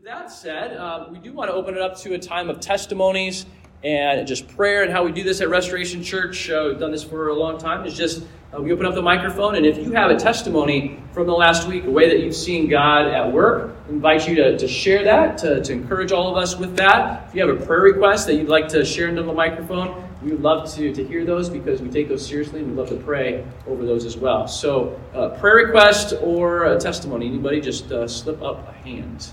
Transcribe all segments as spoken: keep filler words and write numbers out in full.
That said, um, we do want to open it up to a time of testimonies and just prayer, and how we do this at Restoration Church. Uh, we've done this for a long time. It's just uh, we open up the microphone, and if you have a testimony from the last week, a way that you've seen God at work, I invite you to, to share that, to, to encourage all of us with that. If you have a prayer request that you'd like to share into the microphone, we would love to, to hear those, because we take those seriously, and we'd love to pray over those as well. So, uh, prayer request or a testimony, anybody, just uh, slip up a hand.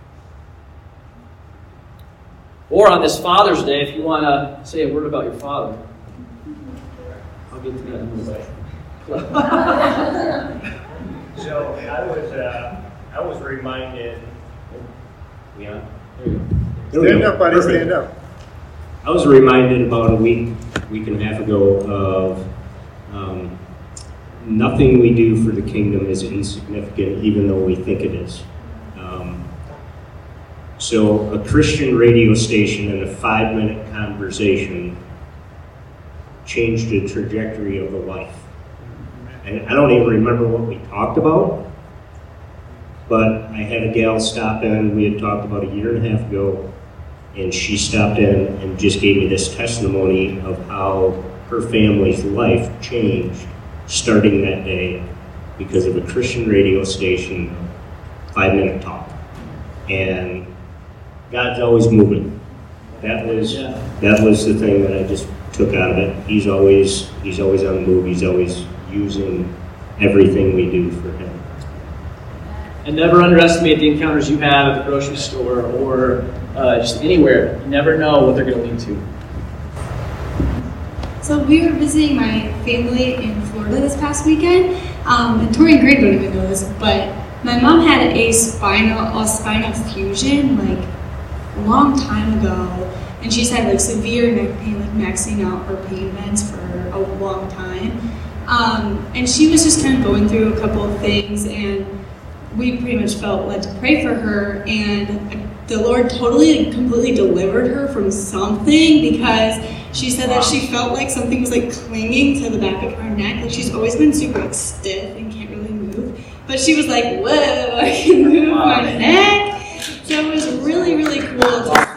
Or on this Father's Day, if you want to say a word about your father. I'll get to that in a way. So I was, uh, I was reminded. Yeah. Stand up, buddy. Stand up. I was reminded about a week, week and a half ago of um, nothing we do for the kingdom is insignificant, even though we think it is. Um, so a Christian radio station and a five-minute conversation changed the trajectory of a life. And I don't even remember what we talked about, but I had a gal stop in. We had talked about a year and a half ago, and she stopped in and just gave me this testimony of how her family's life changed starting that day because of a Christian radio station, five-minute talk. And God's always moving. That was Yeah. that was the thing that I just took out of it. He's always he's always on the move. He's always using everything we do for him. And never underestimate the encounters you have at the grocery store or uh, just anywhere. You never know what they're going to lead to. So we were visiting my family in Florida this past weekend. Um, and Tori and Greg don't even know this, but my mom had a spinal a spinal fusion like a long time ago, and she's had like severe neck pain, like maxing out her pain meds for a long time. Um, and she was just kind of going through a couple of things, and we pretty much felt led to pray for her, and the Lord totally and completely delivered her from something, because she said that she felt like something was like clinging to the back of her neck. Like she's always been super like stiff and can't really move, but she was like, whoa, I can move my neck. So it was really, really cool to see.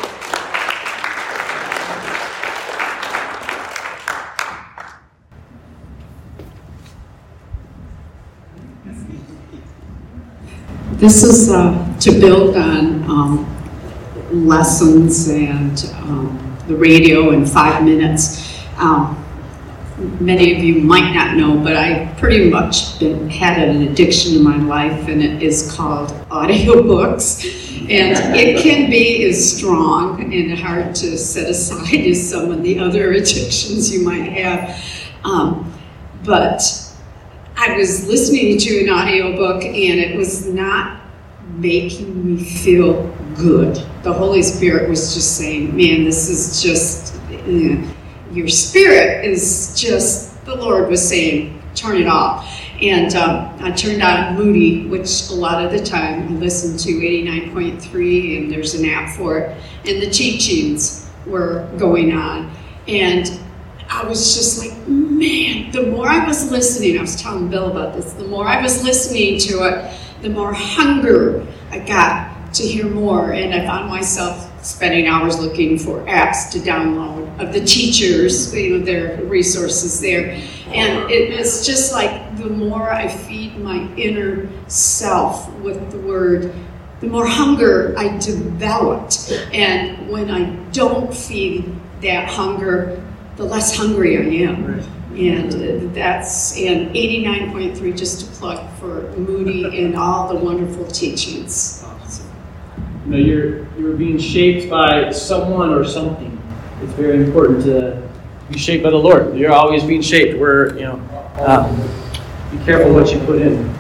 This is uh, to build on um, lessons and um, the radio in five minutes. Um, many of you might not know, but I pretty much been, had an addiction in my life, and it is called audiobooks. And it can be as strong and hard to set aside as some of the other addictions you might have. Um, but I was listening to an audiobook, and it was not making me feel good. The Holy Spirit was just saying, man, this is just, you know, your spirit is just, the Lord was saying, turn it off. And um, I turned on Moody, which a lot of the time I listen to eighty-nine point three, and there's an app for it, and the teachings were going on. And I was just like, man, the more I was listening, I was telling Bill about this, the more I was listening to it, the more hunger I got to hear more. And I found myself spending hours looking for apps to download of the teachers, you know, their resources there. And it was just like, the more I feed my inner self with the word, the more hunger I developed. And when I don't feed that hunger, the less hungry I am. Right. And that's, and eighty-nine point three, just to plug for Moody and all the wonderful teachings. Awesome. You know, you're, you're being shaped by someone or something. It's very important to be shaped by the Lord. You're always being shaped. We're, you know, uh, be careful what you put in.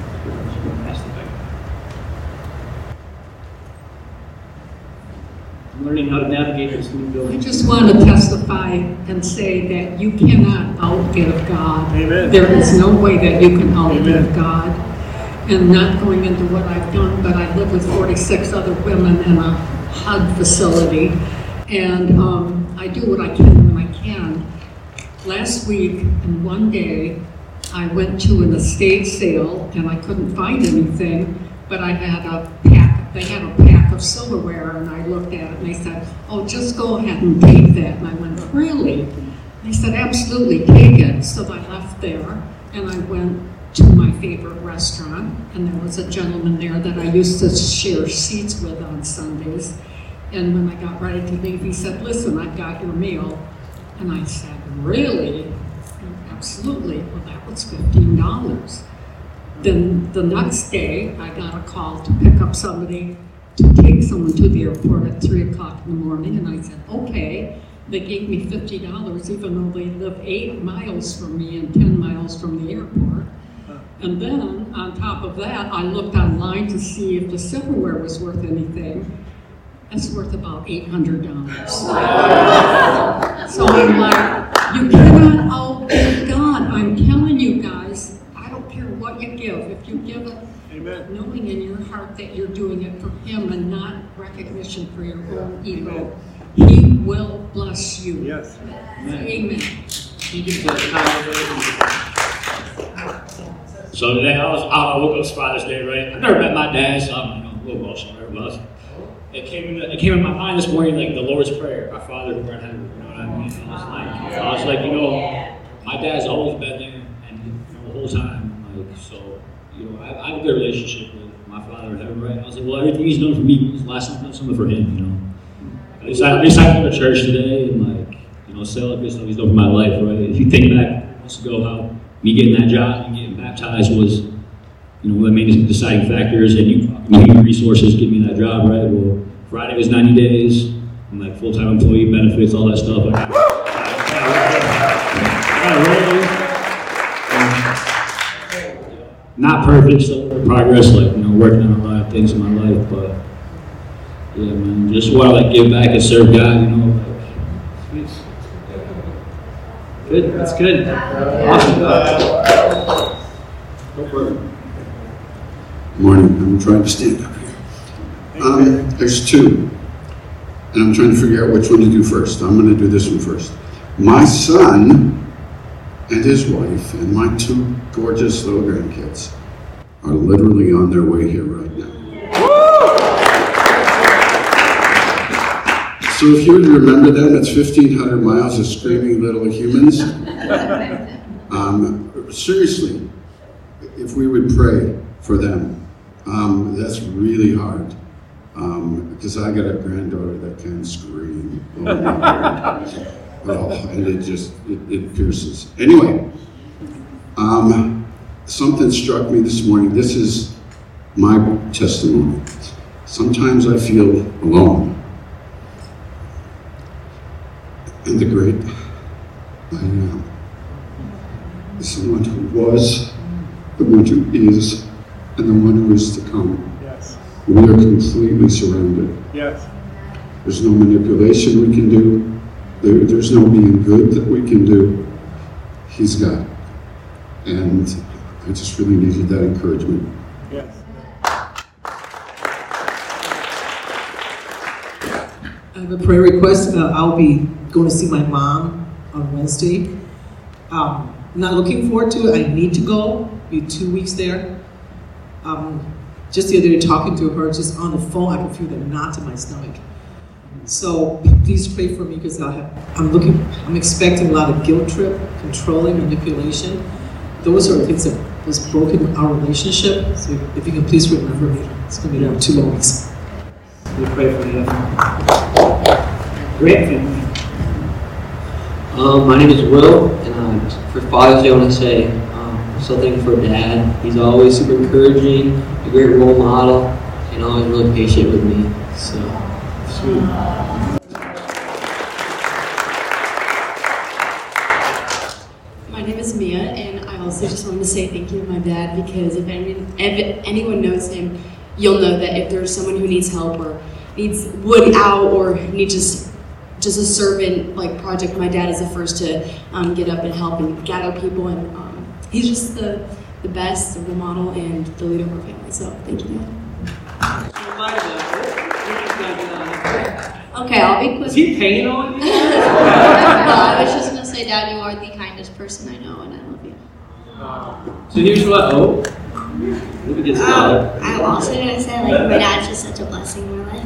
Learning how to navigate this new building. I just want to testify and say that you cannot outgive God. Amen. There is no way that you can outgive God. And not going into what I've done, but I live with forty-six other women in a H U D facility, and um, I do what I can when I can. Last week, in one day, I went to an estate sale, and I couldn't find anything, but I had a pack, they had a pack of of silverware, and I looked at it, and they said, oh, just go ahead and take that. And I went, really? They said, absolutely, take it. So I left there, and I went to my favorite restaurant, and there was a gentleman there that I used to share seats with on Sundays. And when I got ready to leave, he said, listen, I've got your meal. And I said, really? Absolutely. Well, that was fifteen dollars. Then the next day, I got a call to pick up somebody, to take someone to the airport at three o'clock in the morning, and I said, okay. They gave me fifty dollars, even though they live eight miles from me and ten miles from the airport. And then, on top of that, I looked online to see if the silverware was worth anything. It's worth about eight hundred dollars. So I'm like, you cannot outbid God. I'm telling you guys, I don't care what you give. If you give it, Amen. Knowing in your heart that you're doing it for Him and not recognition for your own ego, He will bless you. Yes. Amen. So today I was I woke up, it's Father's Day, right? I've never met my dad, so I'm, you know, a little emotional there, but it came in it came in my mind this morning, like the Lord's Prayer, our Father who art in heaven. You know what I mean? And I was like, I was like, you know, my dad's always been there, and you know, the whole time, like, so, you know, I, I have a good relationship with my Father in heaven, right? I was like, well, everything He's done for me, was the last time I've done something for Him, you know. At least I, at least I go to church today and, like, you know, celebrate stuff He's done for my life, right? If you think back months ago how me getting that job and getting baptized was, you know, one of the main deciding factors, and you talking to human resources give me that job, right? Well, Friday was ninety days, I'm like full-time employee, benefits, all that stuff. I got, I got um, not perfect, still in progress, like, you know, working on a lot of things in my life, but yeah, man, just want to like give back and serve God, you know. Like, Good, that's good. Awesome. Morning, I'm trying to stand up here. Um, there's two, and I'm trying to figure out which one to do first. I'm going to do this one first. My son and his wife and my two gorgeous little grandkids are literally on their way here right now. So if you would remember them, it's fifteen hundred miles of screaming little humans. Um, seriously, if we would pray for them, um, that's really hard. Um, because I got a granddaughter that can scream. Oh, my God. Oh, and it just, it, it pierces. Anyway, um, something struck me this morning. This is my testimony. Sometimes I feel alone. And the great I am is the one who was, the one who is, and the one who is to come. Yes. We are completely surrounded. Yes. There's no manipulation we can do. There, there's no being good that we can do. He's got it. And I just really needed that encouragement. Yes. I have a prayer request. Uh, I'll be going to see my mom on Wednesday. Um, not looking forward to it. I need to go. Be two weeks there. Um, just the other day, talking to her, just on the phone, I can feel the knot in my stomach. So please pray for me because I have. I'm looking. I'm expecting a lot of guilt trip, controlling, manipulation. Those are things that has broken our relationship. So if you can please remember me, it's going to be yeah. two more weeks. We pray for you. Great family. Um, my name is Will, and uh, for Father's Day, I want to say um, I'm so thankful for Dad. He's always super encouraging, a great role model, and always really patient with me. So, sweet. My name is Mia, and I also just wanted to say thank you to my dad because if anyone, if anyone knows him, you'll know that if there's someone who needs help or needs wood out or needs just just a servant like project, my dad is the first to um, get up and help and gather people, and um, he's just the the best, the role model, and the leader of our family. So thank you, Dad. Okay, I'll be quick. Is he paying on you? No, I was just gonna say, Dad, you are the kindest person I know, and I love you. So here's what. Oh. Move against God. Um, I'm also gonna say like my dad's just such a blessing in my life.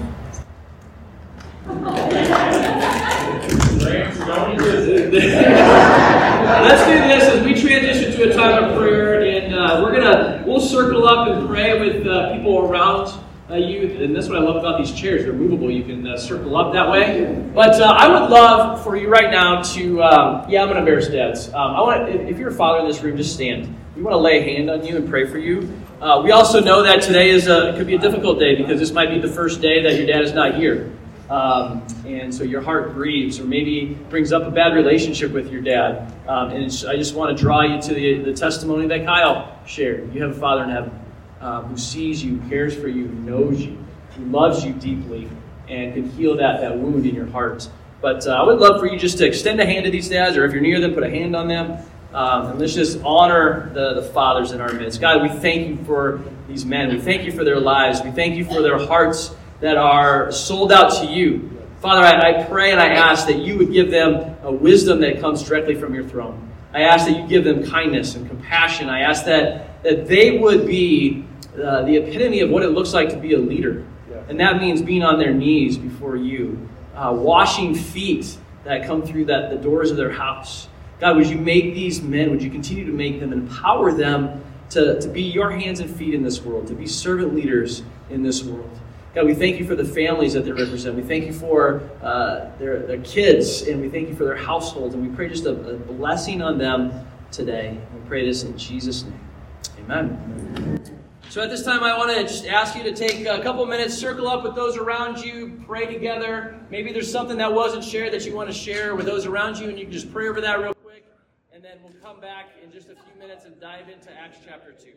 Let's do this as we transition to a time of prayer, and uh, we're gonna we'll circle up and pray with uh, people around uh, you. And that's what I love about these chairs; they're movable. You can uh, circle up that way. But uh, I would love for you right now to um, yeah, I'm gonna embarrass dads. Um, I want if, if you're a father in this room, just stand. We want to lay a hand on you and pray for you. Uh, we also know that today is a could be a difficult day because this might be the first day that your dad is not here. Um, and so your heart grieves, or maybe brings up a bad relationship with your dad. Um, and it's, I just want to draw you to the, the testimony that Kyle shared. You have a Father in heaven uh, who sees you, cares for you, knows you, who loves you deeply, and can heal that, that wound in your heart. But uh, I would love for you just to extend a hand to these dads, or if you're near them, put a hand on them. Um, and let's just honor the, the fathers in our midst. God, we thank you for these men. We thank you for their lives. We thank you for their hearts that are sold out to you. Father, I, I pray and I ask that you would give them a wisdom that comes directly from your throne. I ask that you give them kindness and compassion. I ask that, that they would be uh, the epitome of what it looks like to be a leader. And that means being on their knees before you, uh, washing feet that come through that the doors of their house. God, would you make these men, would you continue to make them, empower them to, to be your hands and feet in this world, to be servant leaders in this world. God, we thank you for the families that they represent. We thank you for uh, their, their kids, and we thank you for their households. And we pray just a, a blessing on them today. We pray this in Jesus' name. Amen. So at this time, I want to just ask you to take a couple minutes, circle up with those around you, pray together. Maybe there's something that wasn't shared that you want to share with those around you, and you can just pray over that real quick. And then we'll come back in just a few minutes and dive into Acts chapter two.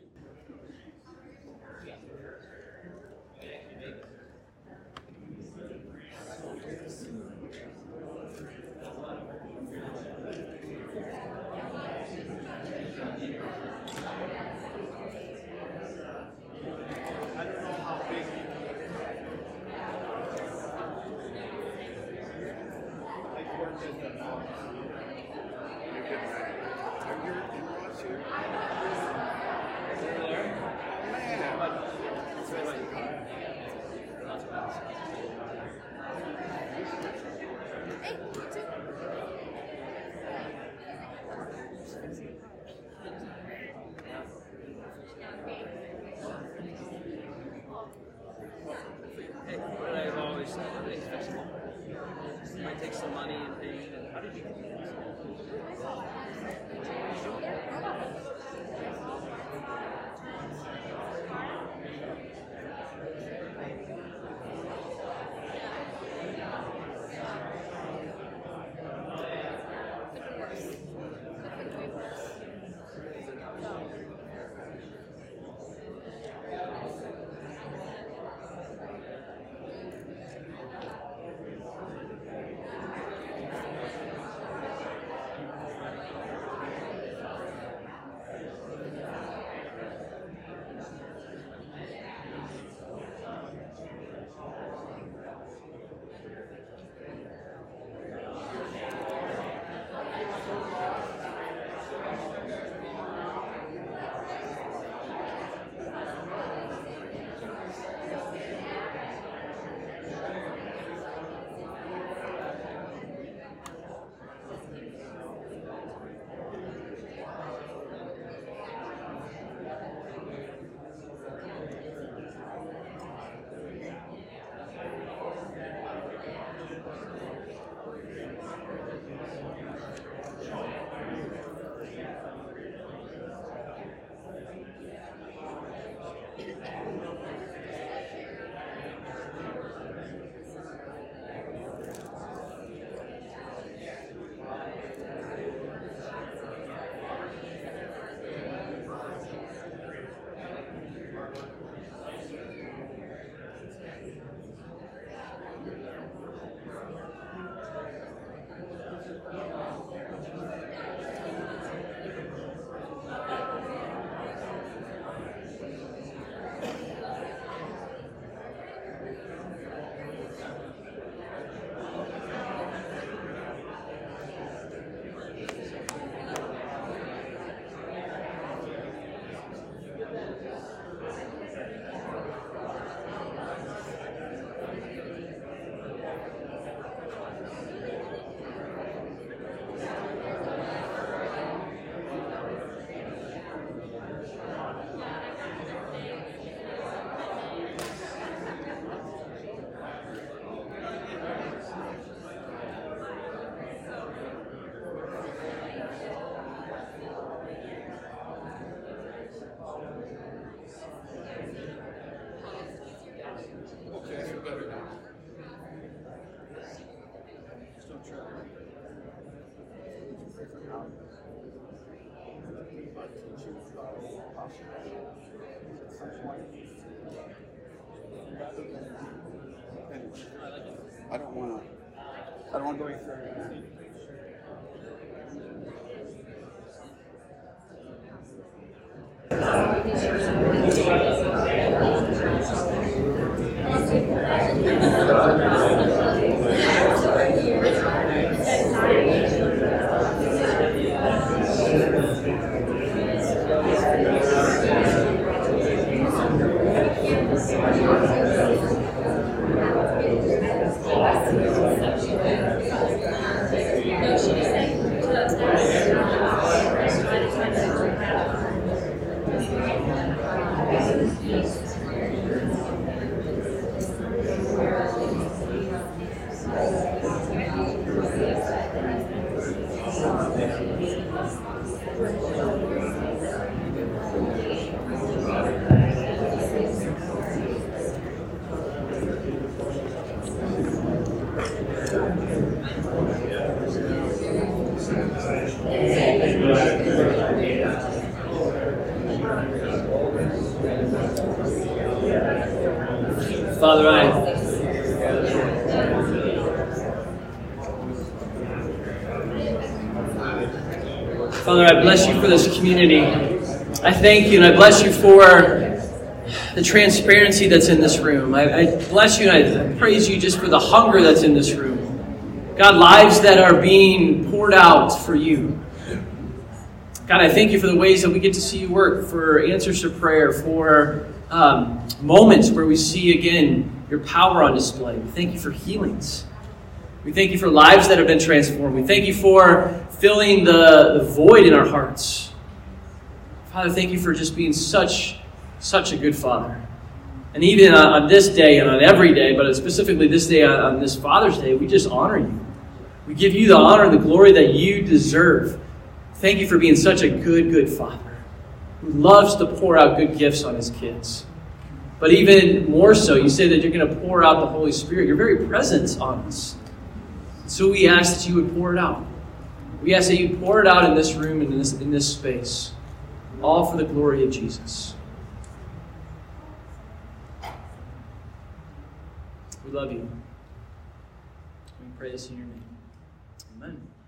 I don't want to. I don't want to go any further. Father, I Father, I bless you for this community. I thank you and I bless you for the transparency that's in this room. I, I bless you and I praise you just for the hunger that's in this room. God, lives that are being poured out for you. God, I thank you for the ways that we get to see you work, for answers to prayer, for um, moments where we see again your power on display. We thank you for healings. We thank you for lives that have been transformed. We thank you for filling the, the void in our hearts. Father, thank you for just being such, such a good Father. And even on, on this day and on every day, but specifically this day, on, on this Father's Day, we just honor you. We give you the honor and the glory that you deserve. Thank you for being such a good, good Father who loves to pour out good gifts on his kids. But even more so, you say that you're going to pour out the Holy Spirit, your very presence on us. So we ask that you would pour it out. We ask that you pour it out in this room and in this, in this space, all for the glory of Jesus. We love you. We pray this in your name. Amen.